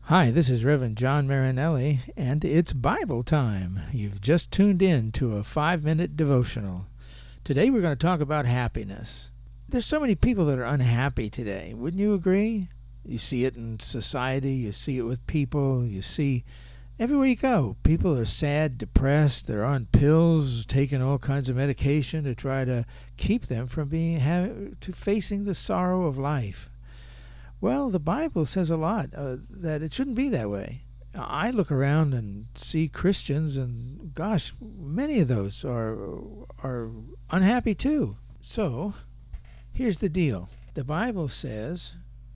Hi, this is Reverend John Marinelli, and it's Bible time. You've just tuned in to a 5-minute devotional. Today we're going to talk about happiness. There's so many people that are unhappy today. Wouldn't you agree? You see it in society, you see it with people, you see everywhere you go. People are sad, depressed, they're on pills, taking all kinds of medication to try to keep them from facing the sorrow of life. Well, the Bible says a lot that it shouldn't be that way. I look around and see Christians, and gosh, many of those are unhappy too. So, here's the deal. The Bible says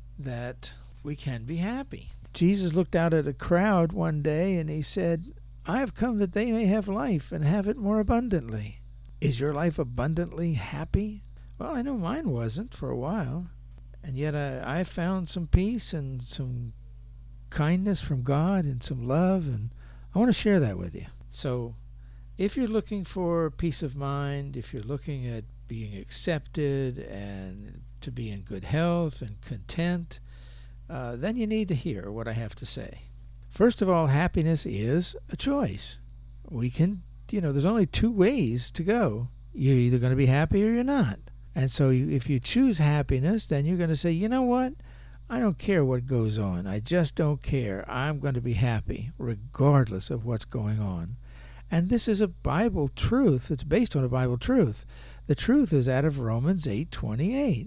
that we can be happy. Jesus looked out at a crowd one day and he said, "I have come that they may have life and have it more abundantly." Is your life abundantly happy? Well, I know mine wasn't for a while. And yet I found some peace and some kindness from God and some love, and I want to share that with you. So if you're looking for peace of mind, if you're looking at being accepted and to be in good health and content, then you need to hear what I have to say. First of all, happiness is a choice. We can, there's only two ways to go. You're either going to be happy or you're not. And so if you choose happiness, then you're going to say, you know what? I don't care what goes on. I just don't care. I'm going to be happy regardless of what's going on. And this is a Bible truth. It's based on a Bible truth. The truth is out of Romans 8:28. It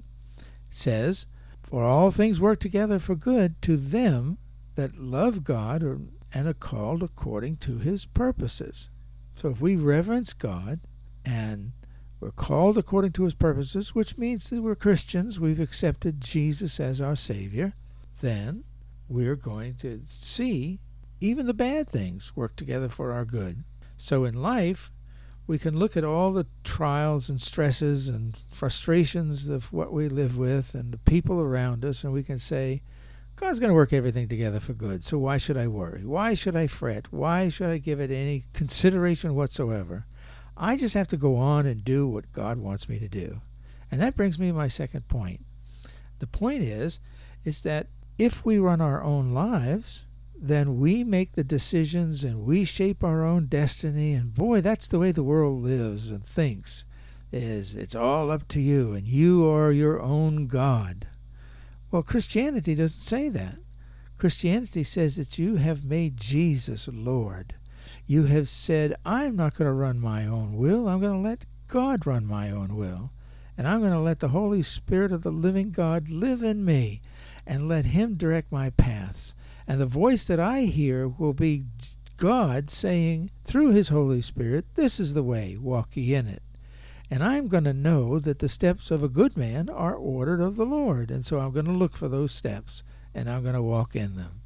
says, "For all things work together for good to them that love God and are called according to his purposes." So if we reverence God and we're called according to his purposes, which means that we're Christians, we've accepted Jesus as our Savior, then we're going to see even the bad things work together for our good. So in life, we can look at all the trials and stresses and frustrations of what we live with and the people around us, and we can say, God's going to work everything together for good, so why should I worry? Why should I fret? Why should I give it any consideration whatsoever? I just have to go on and do what God wants me to do. And that brings me to my second point. The point is that if we run our own lives, then we make the decisions and we shape our own destiny. And boy, that's the way the world lives and thinks, is it's all up to you and you are your own God. Well, Christianity doesn't say that. Christianity says that you have made Jesus Lord. You have said, I'm not going to run my own will. I'm going to let God run my own will. And I'm going to let the Holy Spirit of the living God live in me and let him direct my paths. And the voice that I hear will be God saying through his Holy Spirit, this is the way, walk ye in it. And I'm going to know that the steps of a good man are ordered of the Lord. And so I'm going to look for those steps and I'm going to walk in them.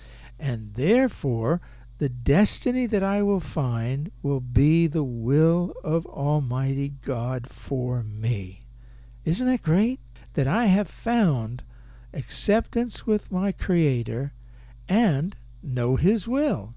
And therefore, the destiny that I will find will be the will of Almighty God for me. Isn't that great? That I have found acceptance with my Creator and know his will.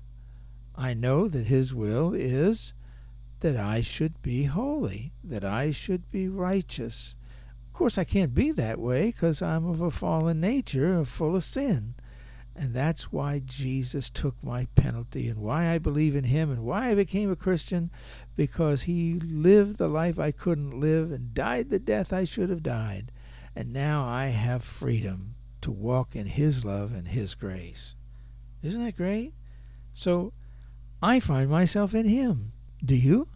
I know that his will is that I should be holy, that I should be righteous. Of course, I can't be that way because I'm of a fallen nature, full of sin. And that's why Jesus took my penalty and why I believe in him and why I became a Christian, because he lived the life I couldn't live and died the death I should have died. And now I have freedom to walk in his love and his grace. Isn't that great? So I find myself in him. Do you?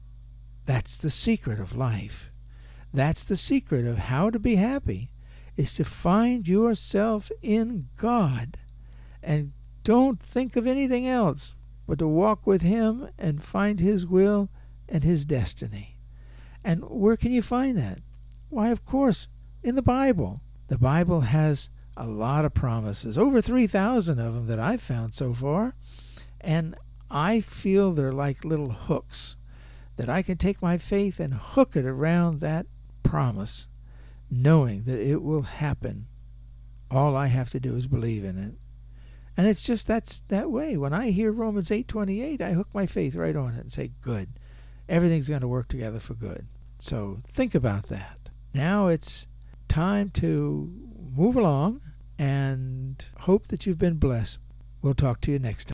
That's the secret of life. That's the secret of how to be happy, is to find yourself in God. And don't think of anything else but to walk with him and find his will and his destiny. And where can you find that? Why, of course, in the Bible. The Bible has a lot of promises, over 3,000 of them that I've found so far. And I feel they're like little hooks that I can take my faith and hook it around that promise, knowing that it will happen. All I have to do is believe in it. And it's just that's that way. When I hear Romans 8:28, I hook my faith right on it and say, good. Everything's going to work together for good. So think about that. Now it's time to move along and hope that you've been blessed We'll talk to you next time.